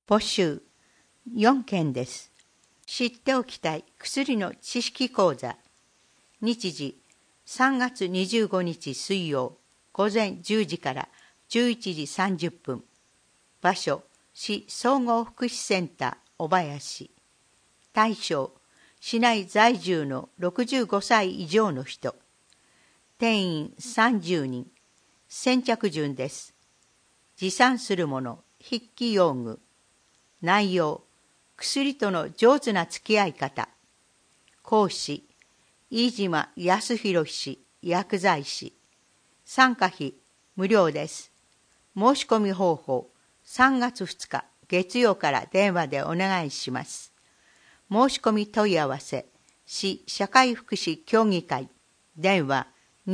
募集4件です。知っておきたい薬の知識講座。日時3月25日水曜午前10時から11時30分。場所市総合福祉センター小林。対象市内在住の65歳以上の人。定員30人。先着順です。持参するもの、筆記用具。内容、薬との上手な付き合い方。講師、飯島康弘氏、薬剤師。参加費、無料です。申し込み方法、3月2日、月曜から電話でお願いします。申し込み問い合わせ、市社会福祉協議会、電話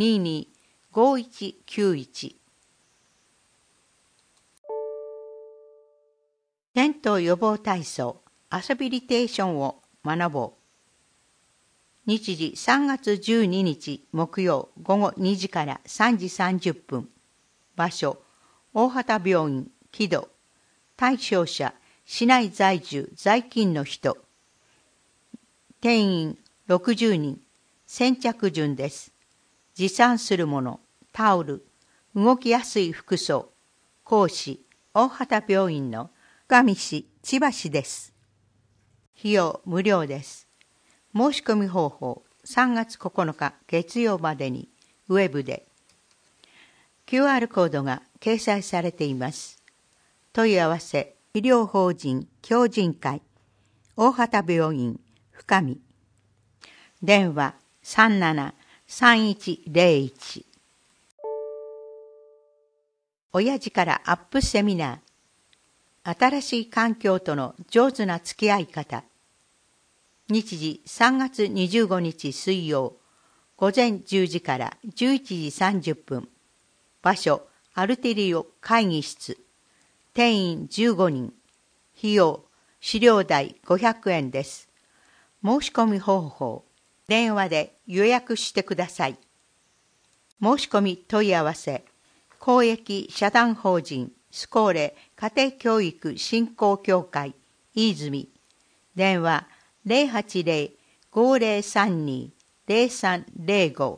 225191。転倒予防体操、アサビリテーションを学ぼう。日時3月12日木曜午後2時から3時30分。場所、大畑病院、木戸。対象者、市内在住、在勤の人。定員60人。先着順です。持参するもの、タオル、動きやすい服装。講師、大畑病院の深見市千葉市です。費用無料です。申し込み方法、3月9日月曜までにウェブで。QR コードが掲載されています。問い合わせ、医療法人協進会、大畑病院、深見。電話373101。親父からアップセミナー。新しい環境との上手な付き合い方。日時3月25日水曜、午前10時から11時30分。場所、アルテリオ会議室。定員15人。費用、資料代500円です。申し込み方法、電話で予約してください。申し込み問い合わせ、公益社団法人スコーレ家庭教育振興協会飯泉。電話080-5032-0305。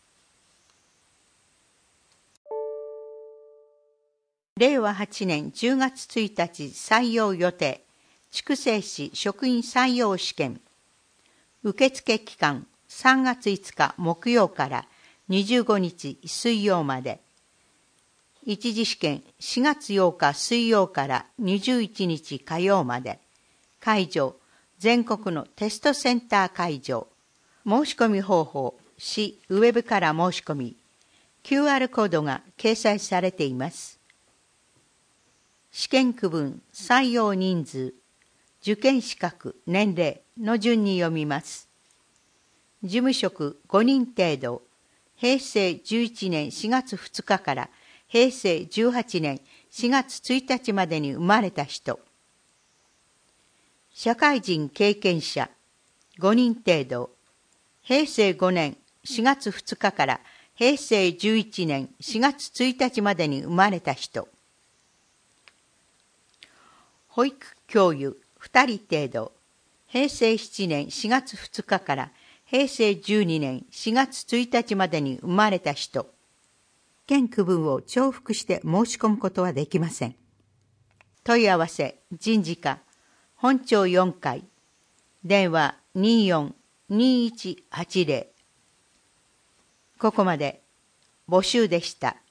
令和8年10月1日採用予定、筑西市職員採用試験。受付期間3月5日木曜から25日水曜まで。一次試験4月8日水曜から21日火曜まで。会場、全国のテストセンター会場。申し込み方法、市ウェブから申し込み。QR コードが掲載されています。試験区分、採用人数、受験資格、年齢の順に読みます。事務職5人程度、平成11年4月2日から平成18年4月1日までに生まれた人。社会人経験者5人程度、平成5年4月2日から平成11年4月1日までに生まれた人。保育教諭2人程度、平成7年4月2日から平成12年4月1日までに生まれた人。県区分を重複して申し込むことはできません。問い合わせ、人事課、本町4階、電話24-2180。ここまで募集でした。